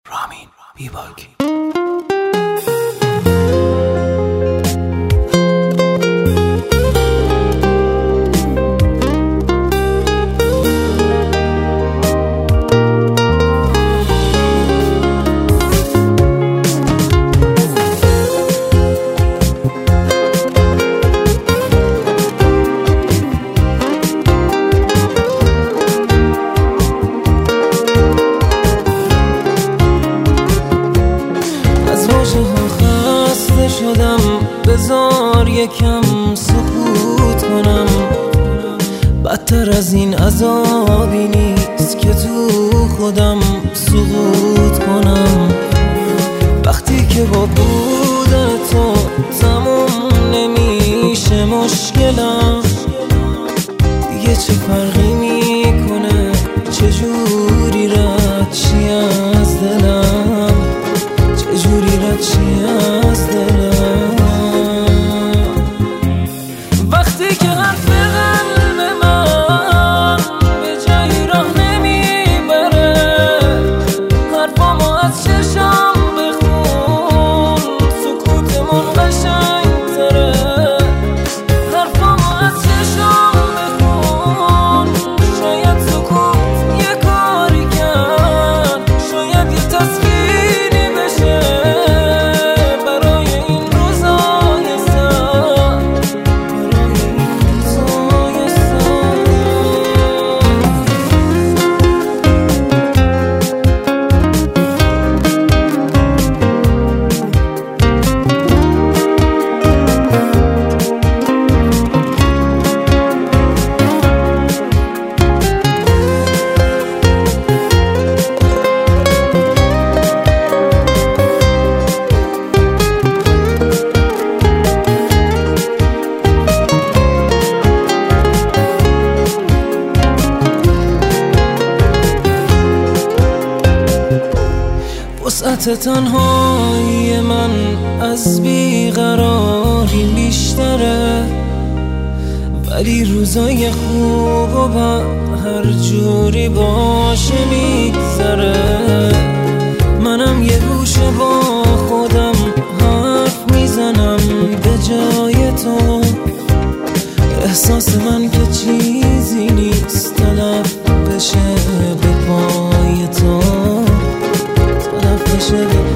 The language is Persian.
رامین بیباک. بذار یکم سکوت کنم، بدتر از این عذابی نیست که تو خودم سقوط کنم. وقتی که با بودن تو تموم نمیشه مشکلم، دیگه چه فرقی میکنه چجوری رد چی از دلم، چجوری رد چی از دلم. وسعت تنهایی من از بیقراری بیشتره، ولی روزای خوب و با هر جوری باشه میگذره. منم یه گوشه با خودم حرف میزنم به جای تو، احساس من که چیزی نیست تلف بشه به پای تو، تلف بشه به